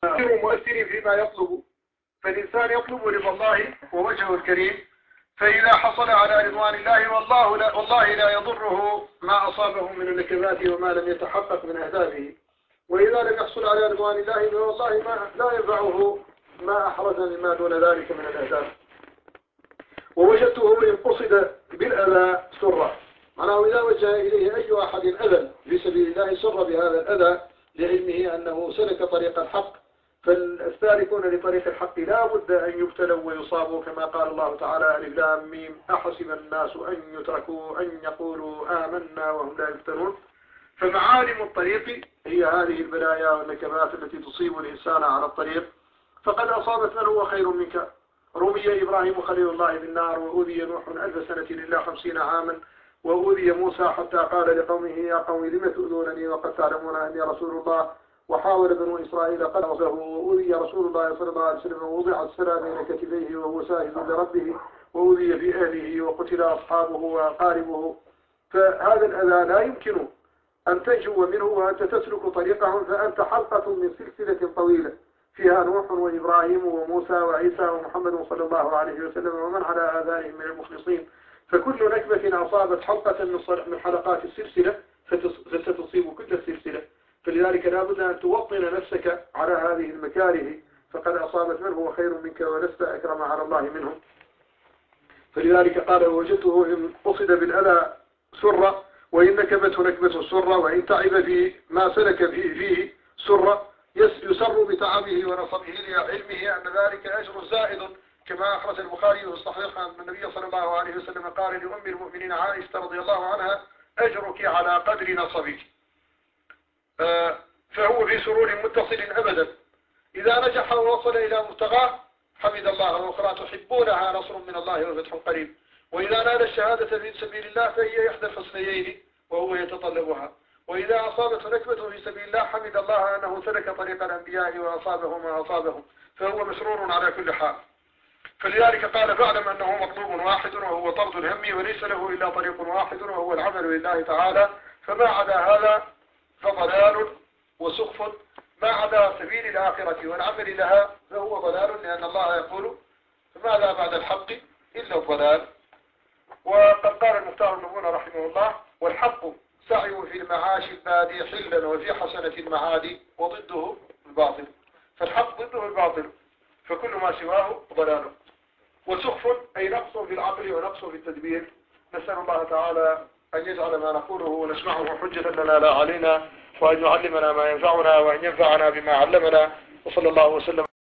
غير مؤثر فيما يطلب، فالإنسان يطلب رضا الله ووجهه الكريم، فإذا حصل على رضوان الله والله لا يضره ما أصابه من النكبات وما لم يتحقق من أهدافه، وإذا لم يحصل على رضوان الله فوالله لا ينفعه ما أحرز مما دون ذلك من الأهداف. ووجدته إن قصد بالأذى سرا، معناه إذا وجه إليه أي أحد أذى في سبيل الله سر بهذا الأذى لعلمه أنه سلك طريق الحق. فالسالكون لطريق الحق لا بد أن يبتلوا ويصابوا، كما قال الله تعالى: ألف لام ميم أحسب الناس أن يتركوا أن يقولوا آمنا وهم لا يفتنون. فمعالم الطريق هي هذه البلايا والنكبات التي تصيب الإنسان على الطريق. فقد أصابت من هو خير منك. رمي إبراهيم خليل الله بالنار، وأوذي نوح 1000 سنة إلا 50 عاما، وأوذي موسى حتى قال لقومه: يا قوم لم تؤذونني وقد تعلمون أني رسول الله. وحاول بنو إسرائيل قتله، وأوذي رسول الله صلى الله عليه وسلم ووضع السرى بين كتفيه وهو ساجد لربه، وأوذي في أهله وقتل أصحابه وأقاربه. فهذا الأذى لا يمكن أن تنجو منه وأنت تسلك طريقهم، فأنت حلقة من سلسلة طويلة فيها نوح وإبراهيم وموسى وعيسى ومحمد صلى الله عليه وسلم ومن على آذانهم من المخلصين. فكل نكبة أصابت حلقة من حلقات السلسلة فستصيب كل السلسلة. فلذلك لا بد أن توطن نفسك على هذه المكاره، فقد أصابت من هو خير منك ولست أكرم على الله منهم. فلذلك قال: وجدته إن قصد بالأذى سرة، وإن نكبته نكبة سرة، وإن تعب في ما سلك فيه سرة، يسر بتعبه ونصبه لعلمه أن ذلك أجر زائد، كما أخرج البخاري في الصحيح أن النبي صلى الله عليه وسلم قال لأم المؤمنين عائشة رضي الله عنها: أجرك على قدر نصبك. فهو في سرور متصل أبدا. إذا نجح ووصل إلى مبتغاه حمد الله، وأخرى تحبونها نصر من الله وفتح قريب. وإذا نال الشهادة في سبيل الله فهي إحدى الحسنيين وهو يتطلبها. وإذا أصابته نكبة في سبيل الله حمد الله أنه سلك طريق الأنبياء وأصابهم ما أصابهم، فهو مسرور على كل حال. فلذلك قال: فاعلم أنه مطلوب واحد وهو طرد الهم، وليس له إلا طريق واحد وهو العمل لله تعالى، فما عدا هذا فضلال وسخف. ما عدا سبيل الآخرة والعمل لها فهو ضلال، لأن الله يقول: فماذا بعد الحق إلا الضلال. وقد قال المختار النبون رحمه الله: والحق سعي في المعاش البادي حلا، وفي حسنة المعاد وضده الباطل. فالحق ضده الباطل، فكل ما سواه ضلال. وسخف أي نقص في العقل ونقص في التدبير. نسأل الله تعالى أن يجعل ما نقوله ونسمعه حجة لنا لا علينا، وأن يعلمنا ما ينفعنا، وأن ينفعنا بما علمنا. وصلى الله وسلم